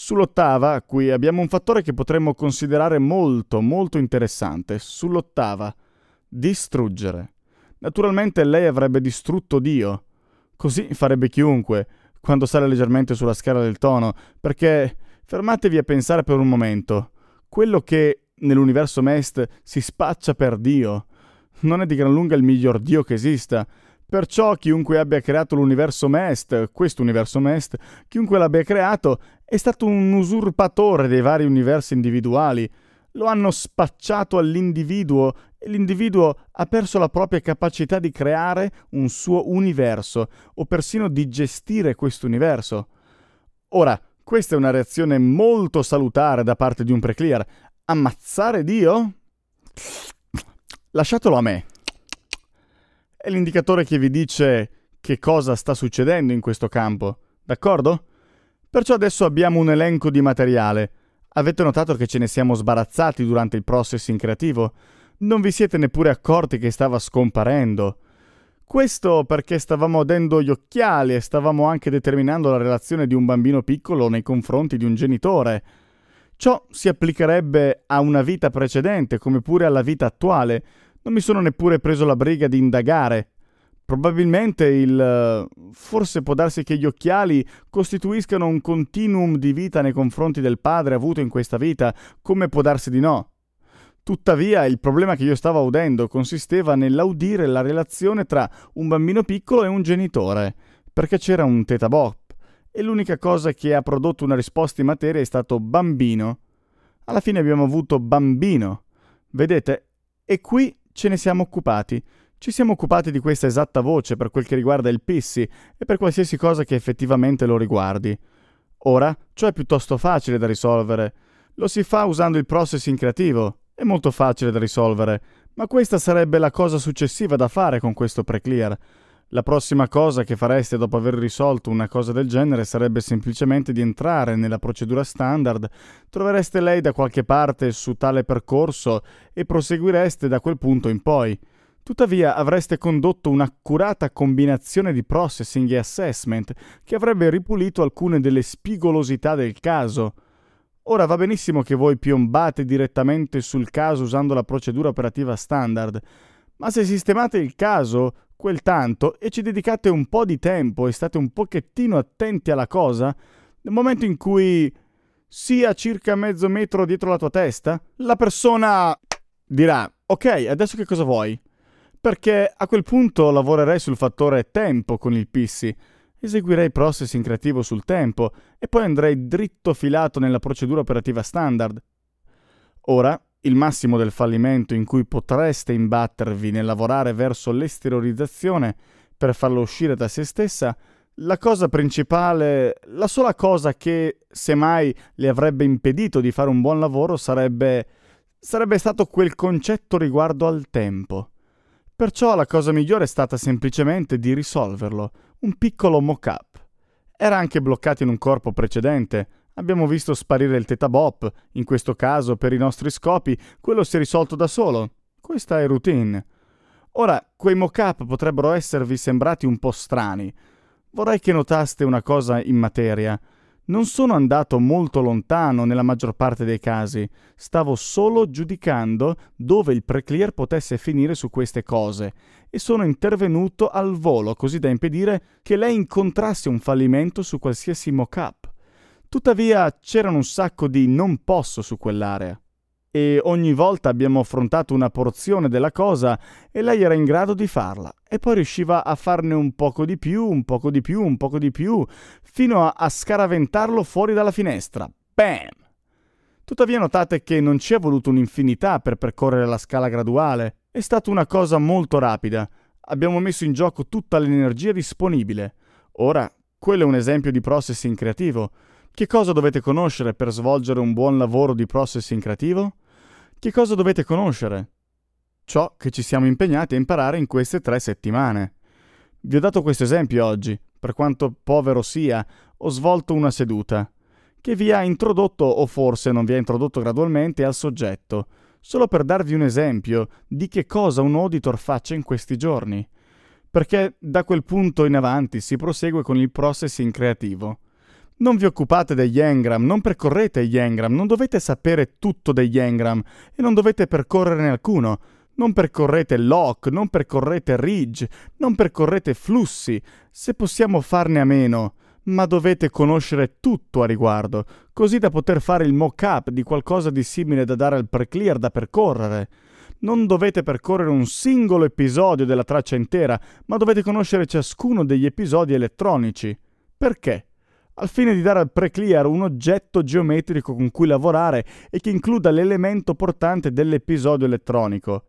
Sull'ottava, qui abbiamo un fattore che potremmo considerare molto, molto interessante. Sull'ottava, distruggere. Naturalmente lei avrebbe distrutto Dio. Così farebbe chiunque, quando sale leggermente sulla scala del tono, perché fermatevi a pensare per un momento. Quello che nell'universo Mest si spaccia per Dio non è di gran lunga il miglior Dio che esista. Perciò chiunque abbia creato l'universo Mest, questo universo Mest, chiunque l'abbia creato, è stato un usurpatore dei vari universi individuali. Lo hanno spacciato all'individuo e l'individuo ha perso la propria capacità di creare un suo universo o persino di gestire questo universo. Ora, questa è una reazione molto salutare da parte di un preclear. Ammazzare Dio? Lasciatelo a me. È l'indicatore che vi dice che cosa sta succedendo in questo campo, d'accordo? Perciò adesso abbiamo un elenco di materiale. Avete notato che ce ne siamo sbarazzati durante il processing creativo? Non vi siete neppure accorti che stava scomparendo. Questo perché stavamo adendo gli occhiali e stavamo anche determinando la relazione di un bambino piccolo nei confronti di un genitore. Ciò si applicherebbe a una vita precedente come pure alla vita attuale. Non mi sono neppure preso la briga di indagare. Probabilmente forse può darsi che gli occhiali costituiscano un continuum di vita nei confronti del padre avuto in questa vita, come può darsi di no. Tuttavia, il problema che io stavo udendo consisteva nell'audire la relazione tra un bambino piccolo e un genitore, perché c'era un theta bop, e l'unica cosa che ha prodotto una risposta in materia è stato bambino. Alla fine abbiamo avuto bambino. Vedete? E qui ce ne siamo occupati. Ci siamo occupati di questa esatta voce per quel che riguarda il Pissy e per qualsiasi cosa che effettivamente lo riguardi. Ora, ciò è piuttosto facile da risolvere. Lo si fa usando il processing creativo. È molto facile da risolvere, ma questa sarebbe la cosa successiva da fare con questo preclear. La prossima cosa che fareste dopo aver risolto una cosa del genere sarebbe semplicemente di entrare nella procedura standard, trovereste lei da qualche parte su tale percorso e proseguireste da quel punto in poi. Tuttavia avreste condotto un'accurata combinazione di processing e assessment che avrebbe ripulito alcune delle spigolosità del caso. Ora va benissimo che voi piombate direttamente sul caso usando la procedura operativa standard, ma se sistemate il caso quel tanto e ci dedicate un po' di tempo e state un pochettino attenti alla cosa, nel momento in cui sia circa mezzo metro dietro la tua testa, la persona dirà «Ok, adesso che cosa vuoi?» Perché a quel punto lavorerei sul fattore tempo con il Pissy, eseguirei processing creativo sul tempo e poi andrei dritto filato nella procedura operativa standard. Ora, il massimo del fallimento in cui potreste imbattervi nel lavorare verso l'esteriorizzazione per farlo uscire da se stessa, la cosa principale, la sola cosa che semmai le avrebbe impedito di fare un buon lavoro sarebbe stato quel concetto riguardo al tempo. Perciò la cosa migliore è stata semplicemente di risolverlo, un piccolo mock-up. Era anche bloccato in un corpo precedente. Abbiamo visto sparire il theta bop, in questo caso per i nostri scopi quello si è risolto da solo. Questa è routine. Ora, quei mock-up potrebbero esservi sembrati un po' strani. Vorrei che notaste una cosa in materia. Non sono andato molto lontano nella maggior parte dei casi, stavo solo giudicando dove il preclear potesse finire su queste cose e sono intervenuto al volo così da impedire che lei incontrasse un fallimento su qualsiasi mock-up. Tuttavia c'erano un sacco di non posso su quell'area e ogni volta abbiamo affrontato una porzione della cosa e lei era in grado di farla e poi riusciva a farne un poco di più, un poco di più, un poco di più, fino a scaraventarlo fuori dalla finestra. Bam! Tuttavia notate che non ci è voluto un'infinità per percorrere la scala graduale. È stata una cosa molto rapida. Abbiamo messo in gioco tutta l'energia disponibile. Ora, quello è un esempio di processing creativo. Che cosa dovete conoscere per svolgere un buon lavoro di processing creativo? Che cosa dovete conoscere? Ciò che ci siamo impegnati a imparare in queste 3 settimane. Vi ho dato questo esempio oggi. Per quanto povero sia, ho svolto una seduta che vi ha introdotto, o forse non vi ha introdotto gradualmente, al soggetto, solo per darvi un esempio di che cosa un auditor faccia in questi giorni. Perché da quel punto in avanti si prosegue con il processing creativo. Non vi occupate degli engram, non percorrete gli engram, non dovete sapere tutto degli engram e non dovete percorrerne alcuno. Non percorrete lock, non percorrete ridge, non percorrete flussi, se possiamo farne a meno, ma dovete conoscere tutto a riguardo, così da poter fare il mock-up di qualcosa di simile da dare al pre-clear da percorrere. Non dovete percorrere un singolo episodio della traccia intera, ma dovete conoscere ciascuno degli episodi elettronici. Perché? Al fine di dare al pre-clear un oggetto geometrico con cui lavorare e che includa l'elemento portante dell'episodio elettronico.